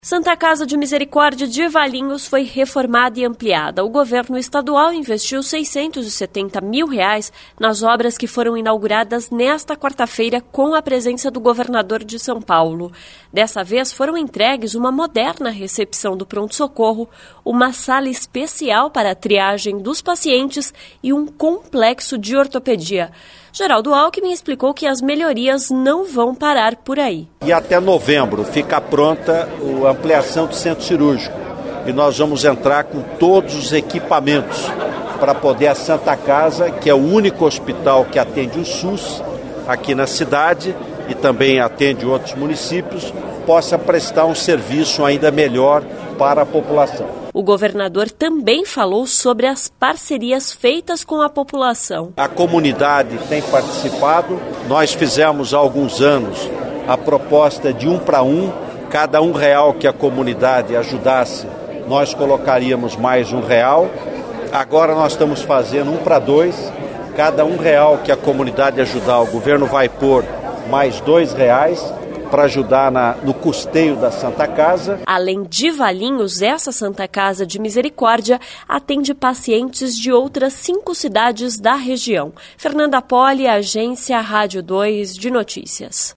Santa Casa de Misericórdia de Valinhos foi reformada e ampliada. O governo estadual investiu R$ 670 mil nas obras que foram inauguradas nesta quarta-feira com a presença do governador de São Paulo. Dessa vez foram entregues uma moderna recepção do pronto-socorro, uma sala especial para a triagem dos pacientes e um complexo de ortopedia. Geraldo Alckmin explicou que as melhorias não vão parar por aí. E até novembro fica pronta a ampliação do centro cirúrgico. E nós vamos entrar com todos os equipamentos para poder a Santa Casa, que é o único hospital que atende o SUS aqui na cidade e também atende outros municípios, possa prestar um serviço ainda melhor para a população. O governador também falou sobre as parcerias feitas com a população. A comunidade tem participado. Nós fizemos há alguns anos a proposta de 1 para 1. Cada R$1 que a comunidade ajudasse, nós colocaríamos mais R$1. Agora nós estamos fazendo 1 para 2. Cada R$1 que a comunidade ajudar, o governo vai pôr mais R$2 para ajudar no custeio da Santa Casa. Além de Valinhos, essa Santa Casa de Misericórdia atende pacientes de outras 5 cidades da região. Fernanda Poli, Agência Rádio 2 de Notícias.